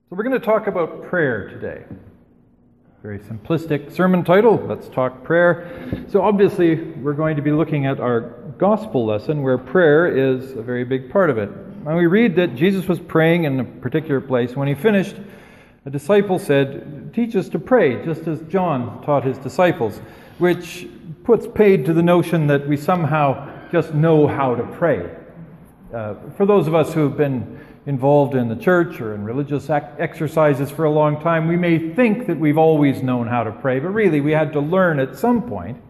So we're going to talk about prayer today. Very simplistic sermon title, Let's Talk Prayer. So obviously we're going to be looking at our gospel lesson where prayer is a very big part of it. And we read that Jesus was praying in a particular place. When he finished, a disciple said, "Teach us to pray, just as John taught his disciples," which puts paid to the notion that we somehow just know how to pray. For those of us who have been involved in the church or in religious exercises for a long time, we may think that we've always known how to pray, but really we had to learn at some point.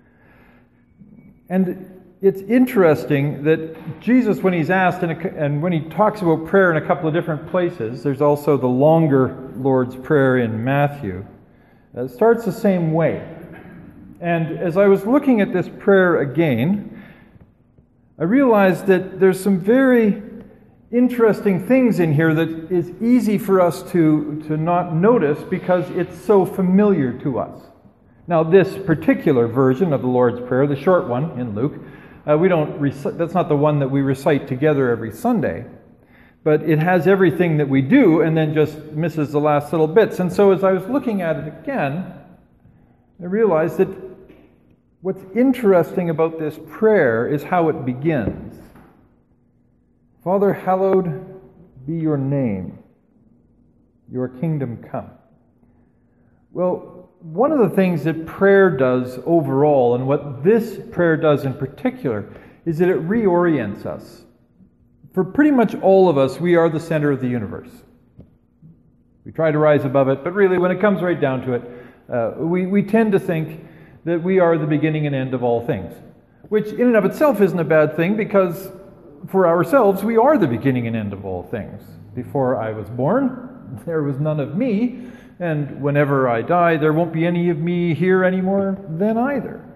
And it's interesting that Jesus, when he's asked, and when he talks about prayer in a couple of different places, there's also the longer Lord's Prayer in Matthew, it starts the same way. And as I was looking at this prayer again, I realized that there's some very interesting things in here that is easy for us to not notice because it's so familiar to us. Now, this particular version of the Lord's Prayer, the short one in Luke, that's not the one that we recite together every Sunday, but it has everything that we do and then just misses the last little bits. And so as I was looking at it again, I realized that what's interesting about this prayer is how it begins. Father, hallowed be your name, your kingdom come. Well, one of the things that prayer does overall, and what this prayer does in particular, is that it reorients us. For pretty much all of us, we are the center of the universe. We try to rise above it, but really when it comes right down to it, we tend to think that we are the beginning and end of all things, which in and of itself isn't a bad thing because for ourselves, we are the beginning and end of all things. Before I was born, there was none of me, and whenever I die, there won't be any of me here anymore then either.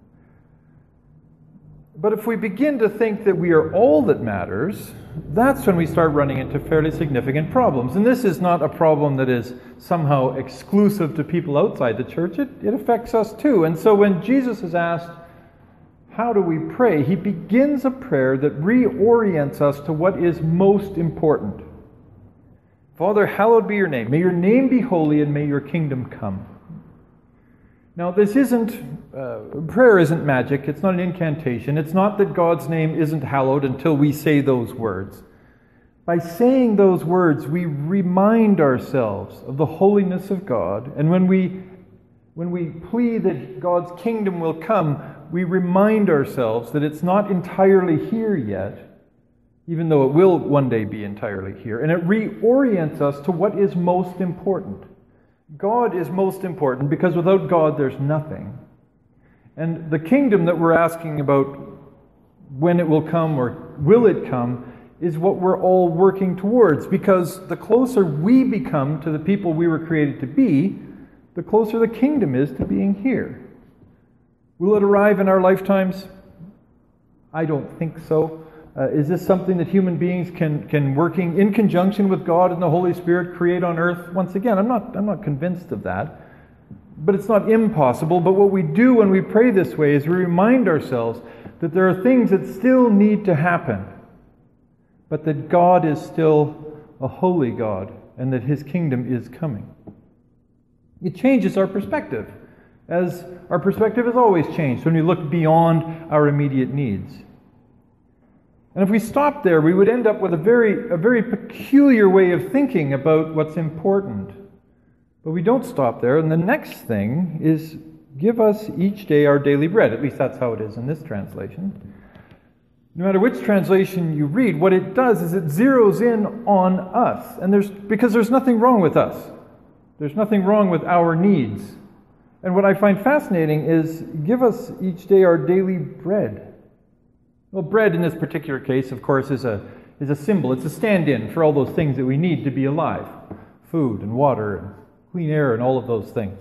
But if we begin to think that we are all that matters, that's when we start running into fairly significant problems. And this is not a problem that is somehow exclusive to people outside the church. It affects us too. And so when Jesus is asked, how do we pray? He begins a prayer that reorients us to what is most important. Father, hallowed be your name. May your name be holy and may your kingdom come. Now, this prayer isn't magic. It's not an incantation. It's not that God's name isn't hallowed until we say those words. By saying those words, we remind ourselves of the holiness of God. And when we plead that God's kingdom will come, we remind ourselves that it's not entirely here yet, even though it will one day be entirely here. And it reorients us to what is most important. God is most important because without God there's nothing. And the kingdom that we're asking about, when it will come or will it come, is what we're all working towards. Because the closer we become to the people we were created to be, the closer the kingdom is to being here. Will it arrive in our lifetimes? I don't think so. Is this something that human beings can working in conjunction with God and the Holy Spirit create on earth? Once again, I'm not convinced of that. But it's not impossible. But what we do when we pray this way is we remind ourselves that there are things that still need to happen, but that God is still a holy God and that His kingdom is coming. It changes our perspective, as our perspective has always changed when we look beyond our immediate needs. And if we stopped there, we would end up with a very peculiar way of thinking about what's important. But we don't stop there, and the next thing is, give us each day our daily bread. At least that's how it is in this translation. No matter which translation you read, what it does is it zeroes in on us. And because there's nothing wrong with us. There's nothing wrong with our needs. And what I find fascinating is, give us each day our daily bread. Well, bread in this particular case, of course, is a symbol. It's a stand-in for all those things that we need to be alive. Food and water and clean air and all of those things.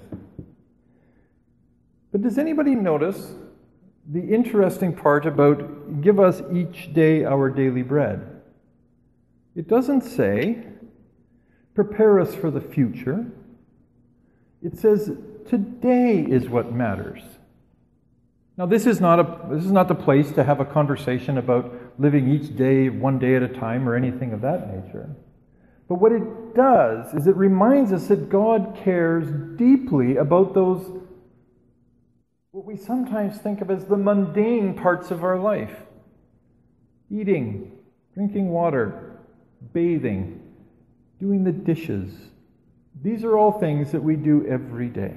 But does anybody notice the interesting part about give us each day our daily bread? It doesn't say, prepare us for the future. It says, today is what matters. Now, this is not the place to have a conversation about living each day, one day at a time, or anything of that nature. But what it does is it reminds us that God cares deeply about those, what we sometimes think of as the mundane parts of our life. Eating, drinking water, bathing, doing the dishes. These are all things that we do every day.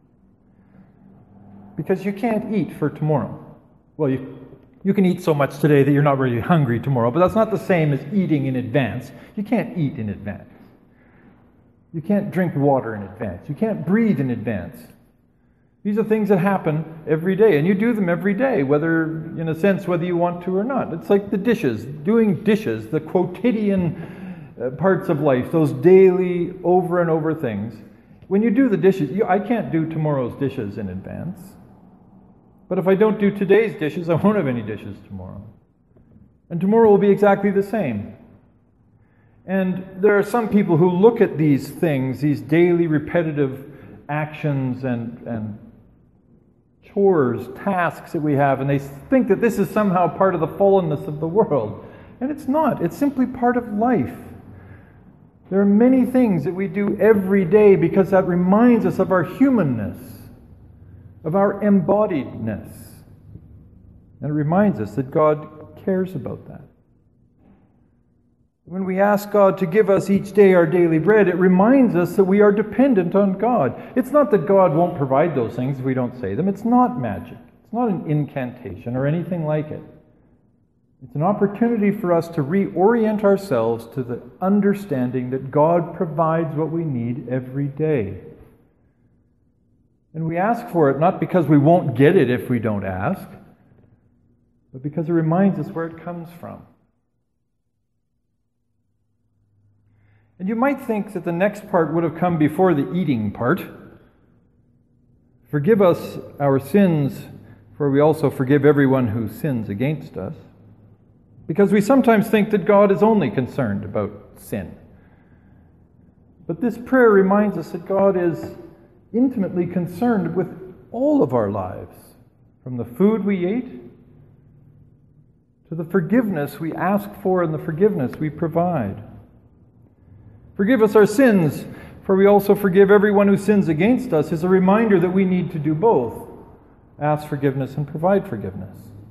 Because you can't eat for tomorrow. Well, you can eat so much today that you're not really hungry tomorrow, but that's not the same as eating in advance. You can't eat in advance. You can't drink water in advance. You can't breathe in advance. These are things that happen every day, and you do them every day, whether, in a sense, whether you want to or not. It's like the dishes, doing dishes, the quotidian parts of life, those daily, over and over things. When you do the dishes, I can't do tomorrow's dishes in advance. But if I don't do today's dishes, I won't have any dishes tomorrow. And tomorrow will be exactly the same. And there are some people who look at these things, these daily repetitive actions and chores, tasks that we have, and they think that this is somehow part of the fallenness of the world. And it's not. It's simply part of life. There are many things that we do every day because that reminds us of our humanness, of our embodiedness. And it reminds us that God cares about that. When we ask God to give us each day our daily bread, it reminds us that we are dependent on God. It's not that God won't provide those things if we don't say them. It's not magic. It's not an incantation or anything like it. It's an opportunity for us to reorient ourselves to the understanding that God provides what we need every day. And we ask for it not because we won't get it if we don't ask, but because it reminds us where it comes from. And you might think that the next part would have come before the eating part. Forgive us our sins, for we also forgive everyone who sins against us. Because we sometimes think that God is only concerned about sin. But this prayer reminds us that God is intimately concerned with all of our lives, from the food we ate to the forgiveness we ask for and the forgiveness we provide. Forgive us our sins, for we also forgive everyone who sins against us, is a reminder that we need to do both. Ask forgiveness and provide forgiveness.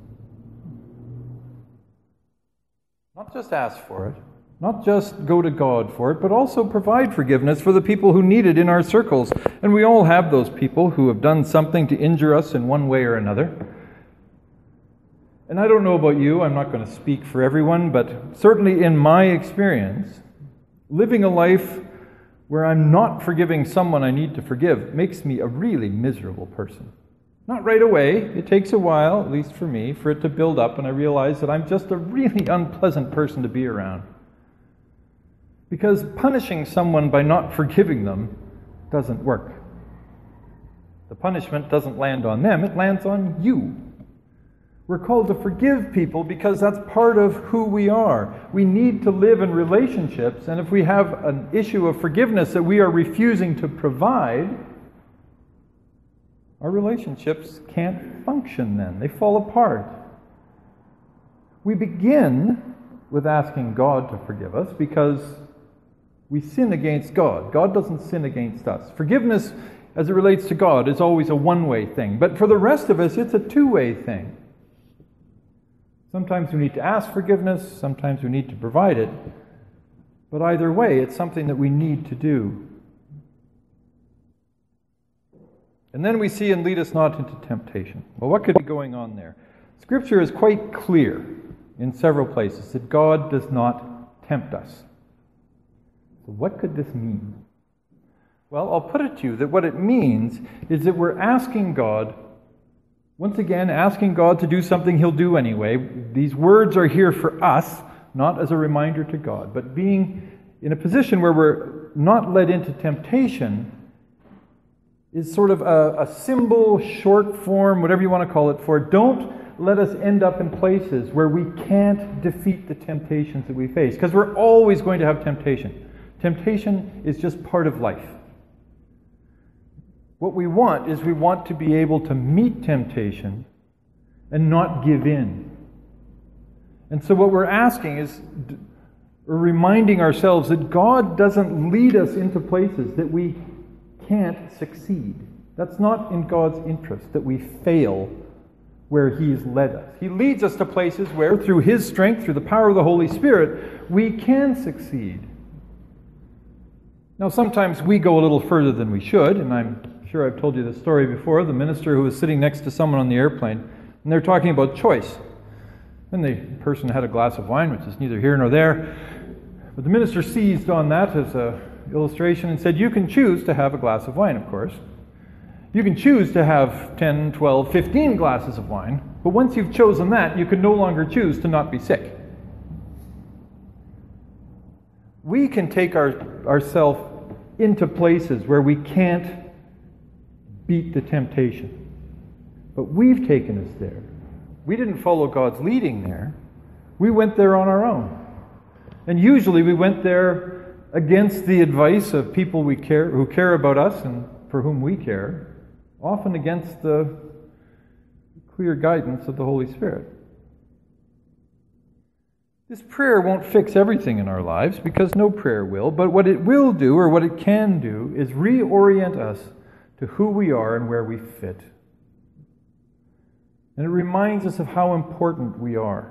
Not just ask for it, not just go to God for it, but also provide forgiveness for the people who need it in our circles. And we all have those people who have done something to injure us in one way or another. And I don't know about you, I'm not going to speak for everyone, but certainly in my experience, living a life where I'm not forgiving someone I need to forgive makes me a really miserable person. Not right away. It takes a while, at least for me, for it to build up, and I realize that I'm just a really unpleasant person to be around. Because punishing someone by not forgiving them doesn't work. The punishment doesn't land on them, it lands on you. We're called to forgive people because that's part of who we are. We need to live in relationships, and if we have an issue of forgiveness that we are refusing to provide, our relationships can't function then. They fall apart. We begin with asking God to forgive us because we sin against God. God doesn't sin against us. Forgiveness, as it relates to God, is always a one-way thing. But for the rest of us, it's a two-way thing. Sometimes we need to ask forgiveness, sometimes we need to provide it. But either way, it's something that we need to do. And then we see, and lead us not into temptation. Well, what could be going on there? Scripture is quite clear in several places that God does not tempt us. So what could this mean? Well, I'll put it to you that what it means is that we're asking God, once again, asking God to do something He'll do anyway. These words are here for us, not as a reminder to God, but being in a position where we're not led into temptation is sort of a symbol, short form, whatever you want to call it, for don't let us end up in places where we can't defeat the temptations that we face, because we're always going to have temptation. Temptation is just part of life. What we want is we want to be able to meet temptation and not give in. And so what we're asking is, or reminding ourselves that God doesn't lead us into places that we can't succeed. That's not in God's interest, that we fail where He's led us. He leads us to places where, through His strength, through the power of the Holy Spirit, we can succeed. Now, sometimes we go a little further than we should, and I'm sure I've told you this story before. The minister who was sitting next to someone on the airplane, and they're talking about choice. And the person had a glass of wine, which is neither here nor there. But the minister seized on that as an illustration and said, you can choose to have a glass of wine, of course. You can choose to have 10, 12, 15 glasses of wine, but once you've chosen that, you can no longer choose to not be sick. We can take ourselves into places where we can't beat the temptation, but we've taken us there. We didn't follow God's leading there. We went there on our own. And usually we went there against the advice of people who care about us and for whom we care, often against the clear guidance of the Holy Spirit. This prayer won't fix everything in our lives, because no prayer will, but what it will do, or what it can do, is reorient us to who we are and where we fit. And it reminds us of how important we are.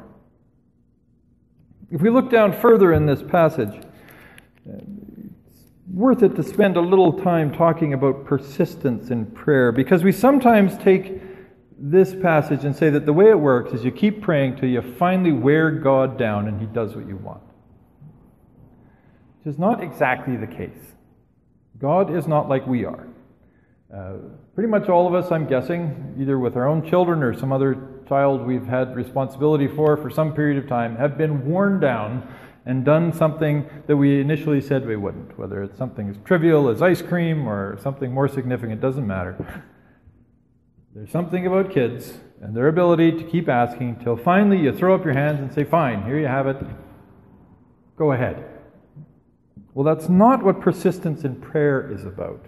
If we look down further in this passage, it's worth it to spend a little time talking about persistence in prayer, because we sometimes take this passage and say that the way it works is you keep praying till you finally wear God down and He does what you want. Which is not exactly the case. God is not like we are. Pretty much all of us, I'm guessing, either with our own children or some other child we've had responsibility for some period of time, have been worn down and done something that we initially said we wouldn't. Whether it's something as trivial as ice cream or something more significant, doesn't matter. There's something about kids and their ability to keep asking till finally you throw up your hands and say, fine, here you have it. Go ahead. Well, that's not what persistence in prayer is about.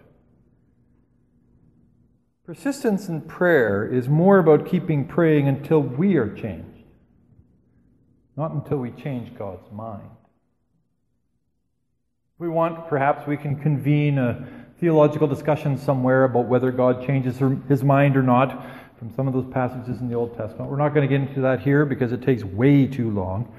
Persistence in prayer is more about keeping praying until we are changed, not until we change God's mind. If we want, perhaps we can convene a theological discussion somewhere about whether God changes His mind or not from some of those passages in the Old Testament. We're not going to get into that here because it takes way too long.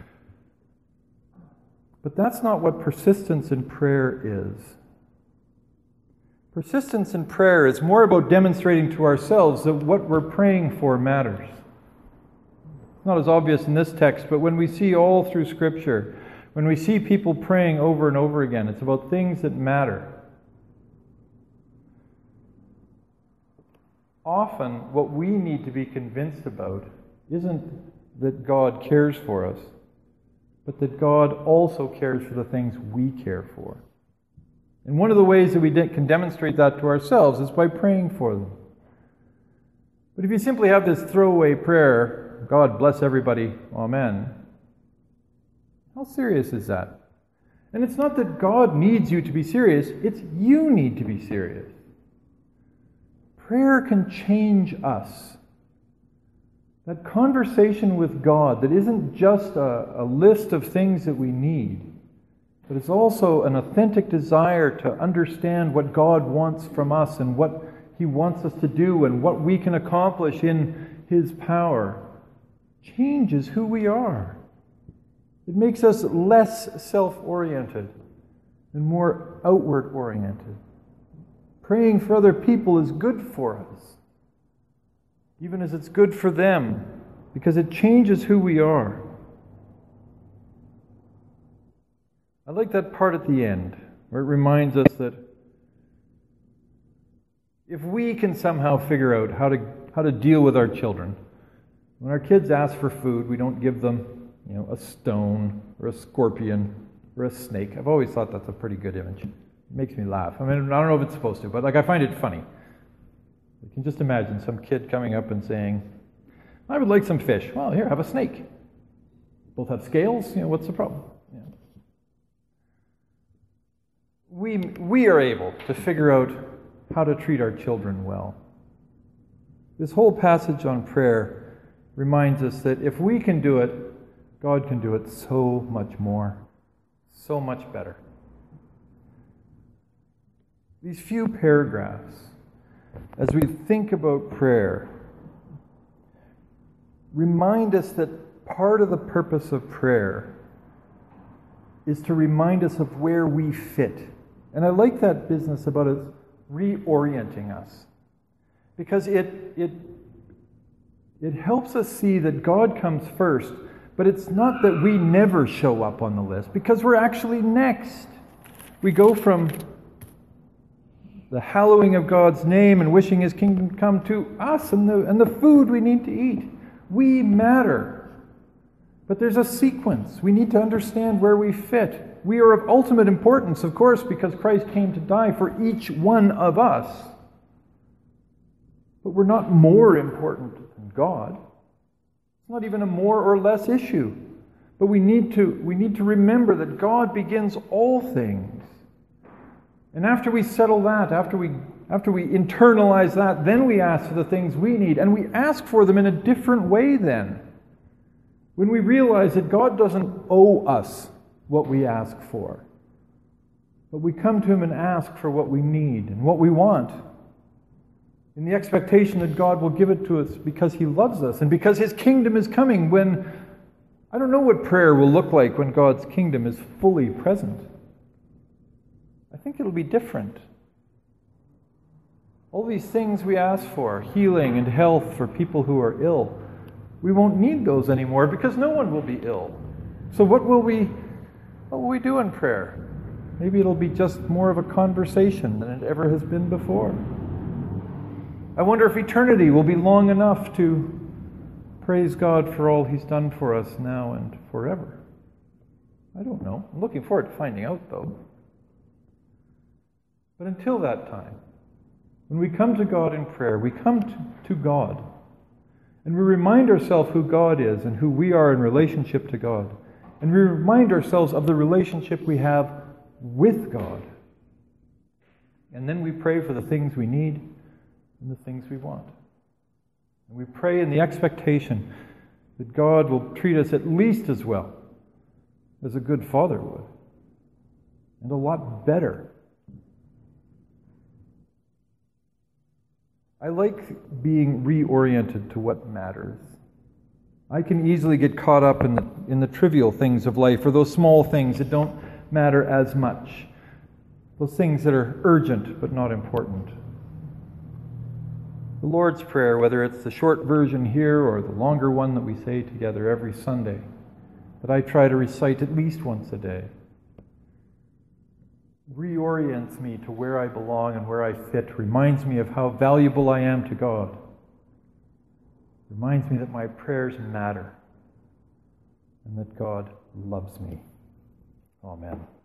But that's not what persistence in prayer is. Persistence in prayer is more about demonstrating to ourselves that what we're praying for matters. It's not as obvious in this text, but when we see all through Scripture, when we see people praying over and over again, it's about things that matter. Often, what we need to be convinced about isn't that God cares for us, but that God also cares for the things we care for. And one of the ways that we can demonstrate that to ourselves is by praying for them. But if you simply have this throwaway prayer, God bless everybody, amen, how serious is that? And it's not that God needs you to be serious, it's you need to be serious. Prayer can change us. That conversation with God that isn't just a list of things that we need, but it's also an authentic desire to understand what God wants from us and what He wants us to do and what we can accomplish in His power, changes who we are. It makes us less self-oriented and more outward-oriented. Praying for other people is good for us, even as it's good for them, because it changes who we are. I like that part at the end, where it reminds us that if we can somehow figure out how to deal with our children, when our kids ask for food, we don't give them, a stone or a scorpion or a snake. I've always thought that's a pretty good image. It makes me laugh. I mean, I don't know if it's supposed to, but I find it funny. You can just imagine some kid coming up and saying, I would like some fish. Well, here, have a snake. Both have scales. What's the problem? We are able to figure out how to treat our children well. This whole passage on prayer reminds us that if we can do it, God can do it so much more. So much better. These few paragraphs, as we think about prayer, remind us that part of the purpose of prayer is to remind us of where we fit. And I like that business about it reorienting us, because it helps us see that God comes first, but it's not that we never show up on the list, because we're actually next. We go from the hallowing of God's name and wishing His kingdom come to us and the food we need to eat. We matter. But there's a sequence. We need to understand where we fit. We are of ultimate importance, of course, because Christ came to die for each one of us. But we're not more important than God. It's not even a more or less issue. But we need to remember that God begins all things. And after we settle that, after we internalize that, then we ask for the things we need. And we ask for them in a different way then. When we realize that God doesn't owe us what we ask for, but we come to Him and ask for what we need and what we want, in the expectation that God will give it to us because He loves us and because His kingdom is coming when, I don't know what prayer will look like when God's kingdom is fully present. I think it'll be different. All these things we ask for, healing and health for people who are ill, we won't need those anymore because no one will be ill. So what will we do in prayer? Maybe it'll be just more of a conversation than it ever has been before. I wonder if eternity will be long enough to praise God for all He's done for us now and forever. I don't know. I'm looking forward to finding out, though. But until that time, when we come to God in prayer, we come to God, and we remind ourselves who God is and who we are in relationship to God. And we remind ourselves of the relationship we have with God. And then we pray for the things we need and the things we want. And we pray in the expectation that God will treat us at least as well as a good father would, and a lot better. I like being reoriented to what matters. I can easily get caught up in the trivial things of life, or those small things that don't matter as much. Those things that are urgent but not important. The Lord's Prayer, whether it's the short version here or the longer one that we say together every Sunday, that I try to recite at least once a day, reorients me to where I belong and where I fit, reminds me of how valuable I am to God, reminds me that my prayers matter and that God loves me. Amen.